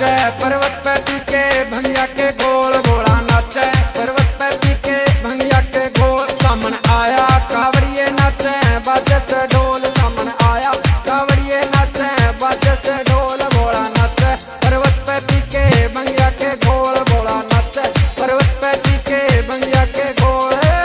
नाचे पर्वत पे टीके भंगिया के गोल बोला नाचे पर्वत पे टीके भंगिया के गोल सामने आया कावड़िए नाचे बाजे से ढोल सामने आया कावड़िए नाचे बाजे से ढोल बोला नाचे पर्वत पे टीके भंगिया के गोल बोला नाचे पर्वत पे टीके भंगिया के गोल।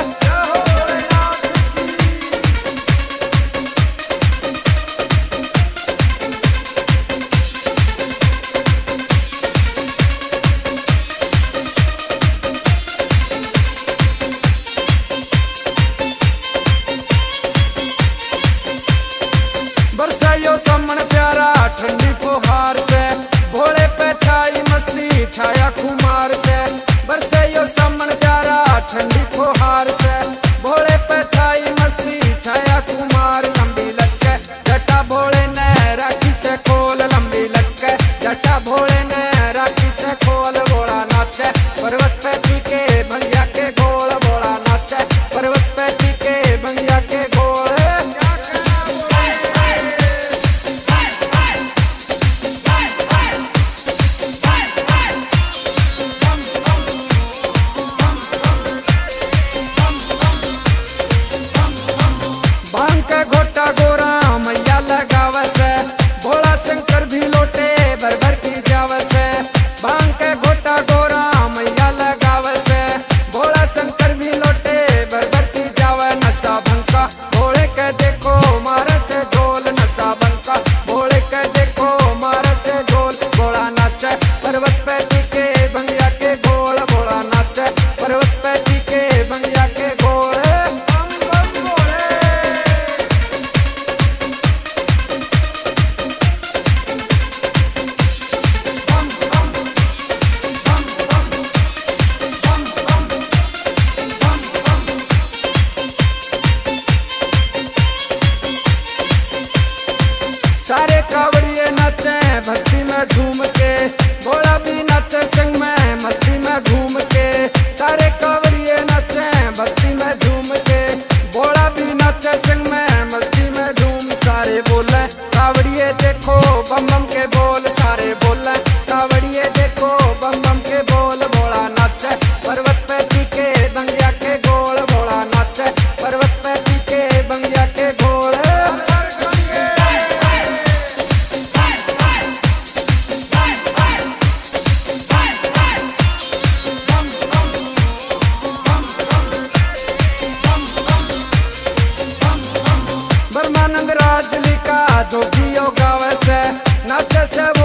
बरसायो सामने प्यारा ठंडी फुहार से भोले पे छाई मस्ती छाया खुमार से बरसायो सामने प्यारा ठंडी फुहार से भोले पे छाई मस्ती छाया खुमार लंबी लटके जटा भोले ने राखी से खोल लंबी लटके जटा भोले ने राखी से खोल बोला नाचे पर्वत पे टीके भंगिया के गोल बोला नाचे पर्वत पे टीके भंगिया के गोल। भांग का घोटा गोरा मैया लगाव से भोला शंकर भी लोटे भर भर की जाव से भांग का घोटा गोरा मैया लगाव से भोला शंकर भी लोटे भर भर की जाव नशा भंका भोले के देखो मारे से ढोल नशा भंका भोले के देखो मारे से ढोल भोला नाचे पर्वत पे टीके भंगिया के गोल भोला नाचे पर्वत पे टीके भंगिया के गोल। सारे कावड़िए नाचे भक्ति में झूम के भोला भी नाचे संग में मस्ती में घूम के सारे कावड़िए नाचे भक्ति में झूम के भोला भी नाचे संग में मस्ती में झूम सारे बोले कावड़िए देखो बम बम के बोल सारे बोले कावड़िए देखो बम बम के बोल भोला नाचे पर्वत पे टीके भंगिया के गोल भोला नाचे पर्वत पे टीके भंगिया के गोल। ब्रह्मानंद राज लिखा जोगियो गावे से नाचे से